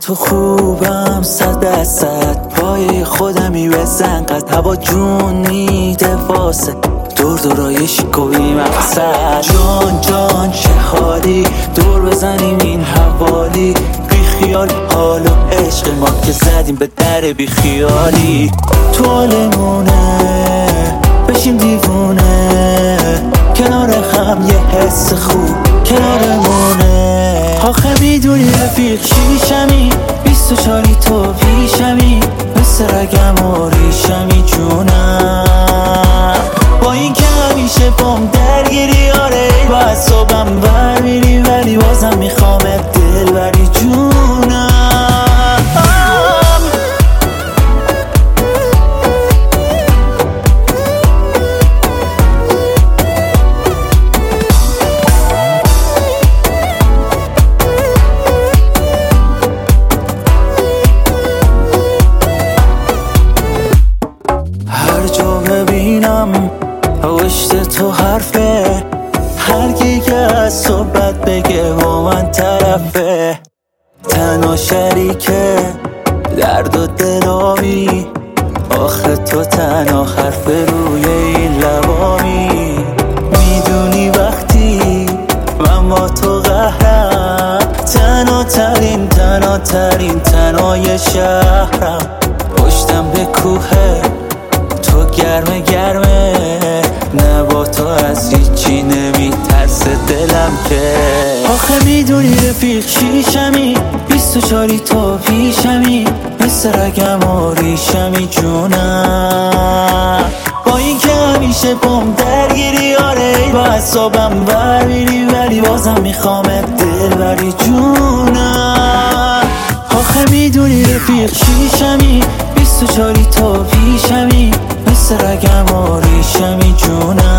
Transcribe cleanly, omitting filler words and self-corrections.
تو خوبم 100% پای خودمی بزن قد هوا جونی واسه دور دورای شکوی مقصد جان جان چه حالی دور بزنیم این حوالی بی خیال حال و عشق ما که زدیم به در بی خیالی تو حالمونه بشیم دیوونه کنار هم یه حس خوب کنارمونه آخه میدونی رفیق شیشمی 24 تو پیشمی مثل رگم و ریشمی جونم با این که همیشه بام درگیری آره با صبحم بر میری ولی بازم میخوامت دل بری جونم هر جا ببینم پشت تو حرفه هر کی که از صحبت بگه با من طرفه تنها شریکه درد و دلامی آخه تو تنها حرف روی این لبامی میدونی وقتی من با تو قهرم تنهای شهرم پشتم به کوهه تو گرمه نه با تو از هیچی نمیترسه دلم که آخه میدونی رفیق شیشمی 24 تو پیشمی مثل رگم و ریشمی جونم با این که همیشه بام درگیری آره با اعصابم بر میری ولی بازم میخوامت دل بری جونم آخه میدونی رفیق شیشمی 24 تو پیشمی مثل رگم و ریشمی جونم